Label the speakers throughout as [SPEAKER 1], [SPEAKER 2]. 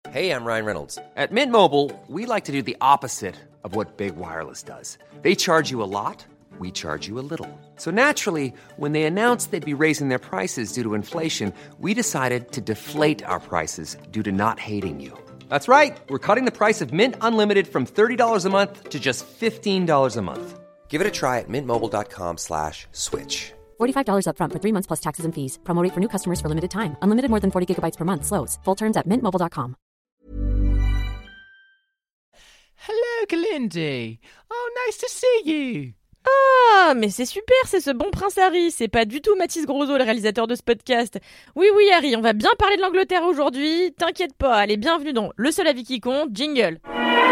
[SPEAKER 1] Hey, I'm Ryan Reynolds. At Mint Mobile, we like to do the opposite of what Big Wireless does. They charge you a lot, we charge you a little. So naturally, when they announced they'd be raising their prices due to inflation, we decided to deflate our prices due to not hating you. That's right. We're cutting the price of Mint Unlimited from $30 a month to just $15 a month. Give it a try at mintmobile.com/switch.
[SPEAKER 2] $45 up front for 3 months plus taxes and fees. Promo rate for new customers for limited time. Unlimited more than 40 gigabytes per month. Slows full terms at mintmobile.com.
[SPEAKER 3] Hello, Kalindi. Oh, nice to see you.
[SPEAKER 4] Ah, mais c'est super, c'est ce bon prince Harry. C'est pas du tout Mathis Grosso, le réalisateur de ce podcast. Oui, Harry, on va bien parler de l'Angleterre aujourd'hui. T'inquiète pas, allez, bienvenue dans Le Seul Avis qui compte, jingle.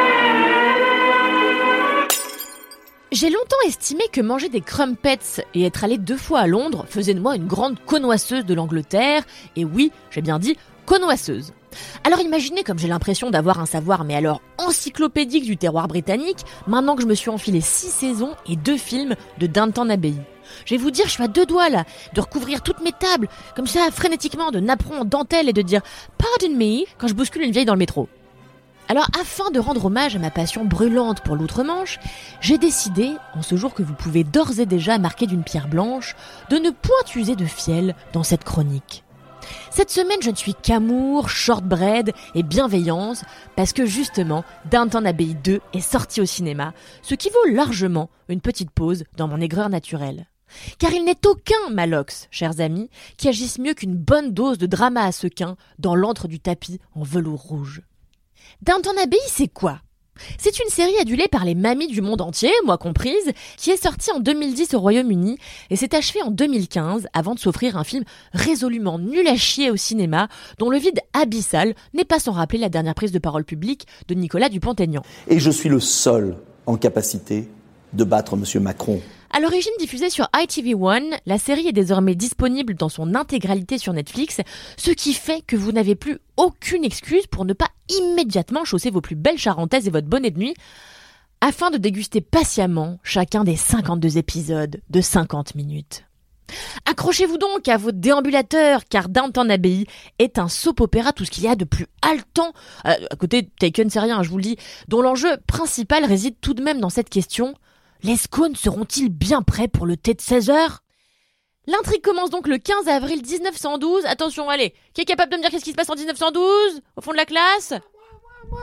[SPEAKER 4] J'ai longtemps estimé que manger des crumpets et être allé 2 fois à Londres faisait de moi une grande connoisseuse de l'Angleterre. Et oui, j'ai bien dit connoisseuse. Alors imaginez comme j'ai l'impression d'avoir un savoir mais alors encyclopédique du terroir britannique, maintenant que je me suis enfilé 6 saisons et 2 films de Downton Abbey. Je vais vous dire, je suis à 2 doigts là, de recouvrir toutes mes tables, comme ça frénétiquement, de napperons en dentelle et de dire « Pardon me » quand je bouscule une vieille dans le métro. Alors afin de rendre hommage à ma passion brûlante pour l'outre-Manche, j'ai décidé, en ce jour que vous pouvez d'ores et déjà marquer d'une pierre blanche, de ne point user de fiel dans cette chronique. Cette semaine, je ne suis qu'amour, shortbread et bienveillance parce que justement, Downton Abbey 2 est sorti au cinéma, ce qui vaut largement une petite pause dans mon aigreur naturelle. Car il n'est aucun Malox, chers amis, qui agisse mieux qu'une bonne dose de drama à sequin dans l'antre du tapis en velours rouge. Downton Abbey, c'est quoi ? C'est une série adulée par les mamies du monde entier, moi comprise, qui est sortie en 2010 au Royaume-Uni et s'est achevée en 2015 avant de s'offrir un film résolument nul à chier au cinéma dont le vide abyssal n'est pas sans rappeler la dernière prise de parole publique de Nicolas Dupont-Aignan.
[SPEAKER 5] Et je suis le seul en capacité de battre M. Macron.
[SPEAKER 4] À l'origine diffusée sur ITV1, la série est désormais disponible dans son intégralité sur Netflix, ce qui fait que vous n'avez plus aucune excuse pour ne pas immédiatement chausser vos plus belles charentaises et votre bonnet de nuit, afin de déguster patiemment chacun des 52 épisodes de 50 minutes. Accrochez-vous donc à vos déambulateurs, car Downton Abbey est un soap-opéra, tout ce qu'il y a de plus haletant, à côté de Taken, c'est rien, je vous le dis, dont l'enjeu principal réside tout de même dans cette question: les scones seront-ils bien prêts pour le thé de 16h ? L'intrigue commence donc le 15 avril 1912. Attention, allez, qui est capable de me dire qu'est-ce qui se passe en 1912 ? Au fond de la classe ? Moi.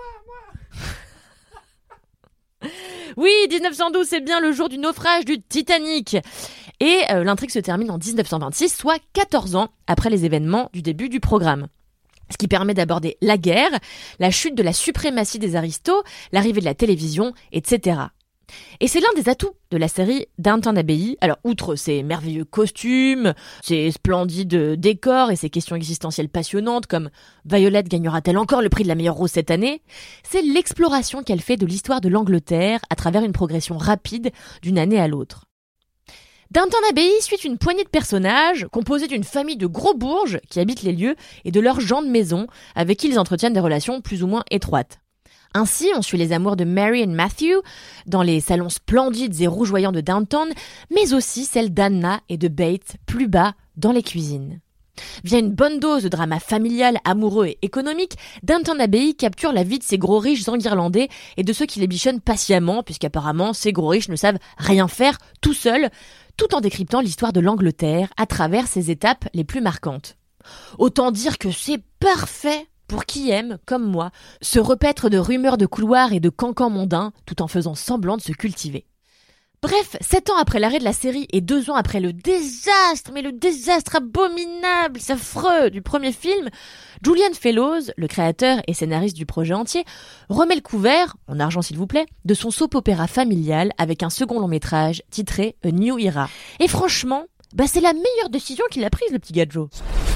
[SPEAKER 4] Oui, 1912, c'est bien le jour du naufrage du Titanic. Et l'intrigue se termine en 1926, soit 14 ans après les événements du début du programme. Ce qui permet d'aborder la guerre, la chute de la suprématie des aristos, l'arrivée de la télévision, etc. Et c'est l'un des atouts de la série Downton Abbey. Alors, outre ses merveilleux costumes, ses splendides décors et ses questions existentielles passionnantes comme Violet gagnera-t-elle encore le prix de la meilleure rose cette année, c'est l'exploration qu'elle fait de l'histoire de l'Angleterre à travers une progression rapide d'une année à l'autre. Downton Abbey suit une poignée de personnages composés d'une famille de gros bourges qui habitent les lieux et de leurs gens de maison avec qui ils entretiennent des relations plus ou moins étroites. Ainsi, on suit les amours de Mary et Matthew dans les salons splendides et rougeoyants de Downton, mais aussi celles d'Anna et de Bates plus bas dans les cuisines. Via une bonne dose de drama familial, amoureux et économique, Downton Abbey capture la vie de ces gros riches enguirlandais et de ceux qui les bichonnent patiemment, puisqu'apparemment ces gros riches ne savent rien faire tout seuls, tout en décryptant l'histoire de l'Angleterre à travers ses étapes les plus marquantes. Autant dire que c'est parfait pour qui aime, comme moi, se repaître de rumeurs de couloirs et de cancans mondains tout en faisant semblant de se cultiver. Bref, 7 ans après l'arrêt de la série et 2 ans après le désastre abominable, affreux du premier film, Julian Fellowes, le créateur et scénariste du projet entier, remet le couvert, en argent s'il vous plaît, de son soap-opéra familial avec un second long-métrage titré A New Era. Et franchement, c'est la meilleure décision qu'il a prise, le petit gars Joe.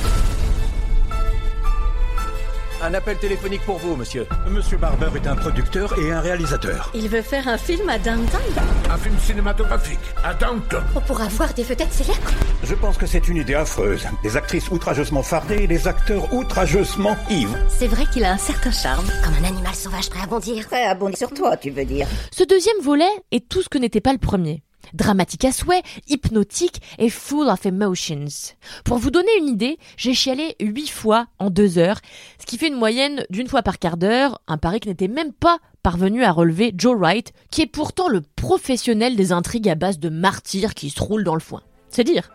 [SPEAKER 6] Un appel téléphonique pour vous, monsieur.
[SPEAKER 7] Monsieur Barber est un producteur et un réalisateur.
[SPEAKER 8] Il veut faire un film à Downton ?
[SPEAKER 7] Un film cinématographique à Downton.
[SPEAKER 8] On pourra voir des vedettes célèbres ?
[SPEAKER 7] Je pense que c'est une idée affreuse. Des actrices outrageusement fardées et des acteurs outrageusement ivres.
[SPEAKER 8] C'est vrai qu'il a un certain charme.
[SPEAKER 9] Comme un animal sauvage prêt à bondir. Prêt à bondir sur toi, tu veux dire.
[SPEAKER 4] Ce deuxième volet est tout ce que n'était pas le premier. Dramatique à souhait, hypnotique et full of emotions. Pour vous donner une idée, j'ai chialé 8 fois en 2 heures, ce qui fait une moyenne d'1 fois par quart d'heure, un pari que n'était même pas parvenu à relever Joe Wright, qui est pourtant le professionnel des intrigues à base de martyrs qui se roulent dans le foin. C'est dire.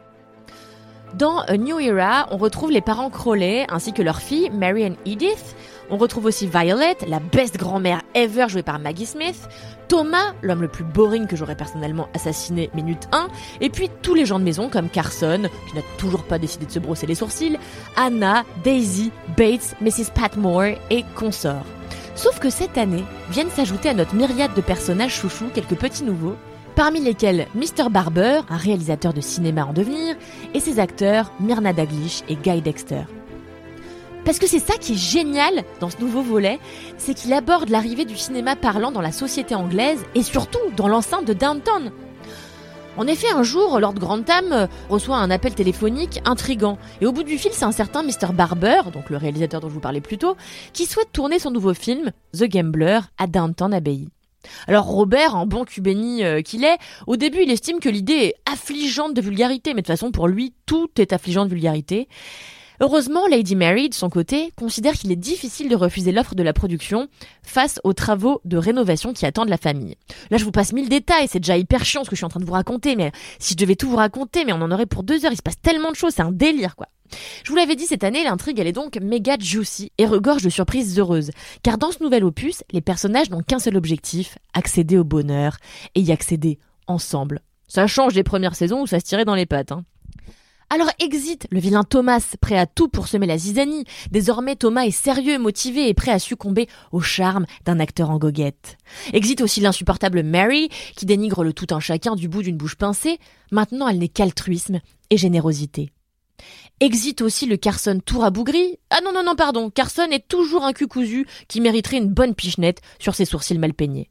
[SPEAKER 4] Dans A New Era, on retrouve les parents Crowley ainsi que leur fille, Mary and Edith. On retrouve aussi Violet, la best grand-mère ever jouée par Maggie Smith, Thomas, l'homme le plus boring que j'aurais personnellement assassiné minute 1, et puis tous les gens de maison comme Carson, qui n'a toujours pas décidé de se brosser les sourcils, Anna, Daisy, Bates, Mrs. Patmore et consorts. Sauf que cette année, viennent s'ajouter à notre myriade de personnages chouchous quelques petits nouveaux, parmi lesquels Mr. Barber, un réalisateur de cinéma en devenir, et ses acteurs Myrna Daglish et Guy Dexter. Parce que c'est ça qui est génial dans ce nouveau volet, c'est qu'il aborde l'arrivée du cinéma parlant dans la société anglaise et surtout dans l'enceinte de Downton. En effet, un jour, Lord Grantham reçoit un appel téléphonique intriguant. Et au bout du fil, c'est un certain Mr. Barber, donc le réalisateur dont je vous parlais plus tôt, qui souhaite tourner son nouveau film, The Gambler, à Downton Abbey. Alors Robert, en bon cubéni qu'il est, au début il estime que l'idée est affligeante de vulgarité, mais de toute façon pour lui, tout est affligeant de vulgarité. Heureusement, Lady Mary, de son côté, considère qu'il est difficile de refuser l'offre de la production face aux travaux de rénovation qui attendent la famille. Là, je vous passe 1000 détails, c'est déjà hyper chiant ce que je suis en train de vous raconter, mais si je devais tout vous raconter, mais on en aurait pour 2 heures, il se passe tellement de choses, c'est un délire, quoi. Je vous l'avais dit, cette année, l'intrigue, elle est donc méga juicy et regorge de surprises heureuses. Car dans ce nouvel opus, les personnages n'ont qu'un seul objectif, accéder au bonheur et y accéder ensemble. Ça change des premières saisons où ça se tirait dans les pattes, hein. Alors exit le vilain Thomas, prêt à tout pour semer la zizanie. Désormais, Thomas est sérieux, motivé et prêt à succomber au charme d'un acteur en goguette. Exit aussi l'insupportable Mary, qui dénigre le tout un chacun du bout d'une bouche pincée. Maintenant, elle n'est qu'altruisme et générosité. Exit aussi le Carson tout rabougri. Ah non, pardon, Carson est toujours un cul cousu qui mériterait une bonne pichenette sur ses sourcils mal peignés.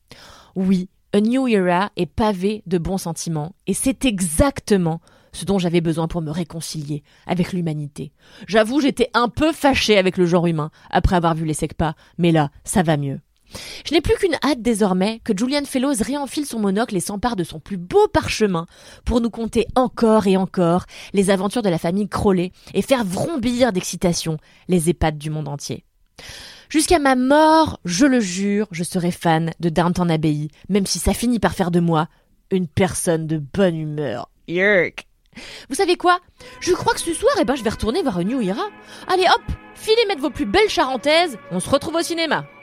[SPEAKER 4] Oui, A New Era est pavé de bons sentiments, et c'est exactement ce dont j'avais besoin pour me réconcilier avec l'humanité. J'avoue, j'étais un peu fâchée avec le genre humain après avoir vu les Secpas, mais là, ça va mieux. Je n'ai plus qu'une hâte désormais que Julian Fellowes réenfile son monocle et s'empare de son plus beau parchemin pour nous conter encore et encore les aventures de la famille Crowley et faire vrombir d'excitation les EHPAD du monde entier. Jusqu'à ma mort, je le jure, je serai fan de Downton Abbey, même si ça finit par faire de moi une personne de bonne humeur. Yerk. Vous savez quoi ? Je crois que ce soir, je vais retourner voir A New Era. Allez hop, filez mettre vos plus belles charentaises, on se retrouve au cinéma.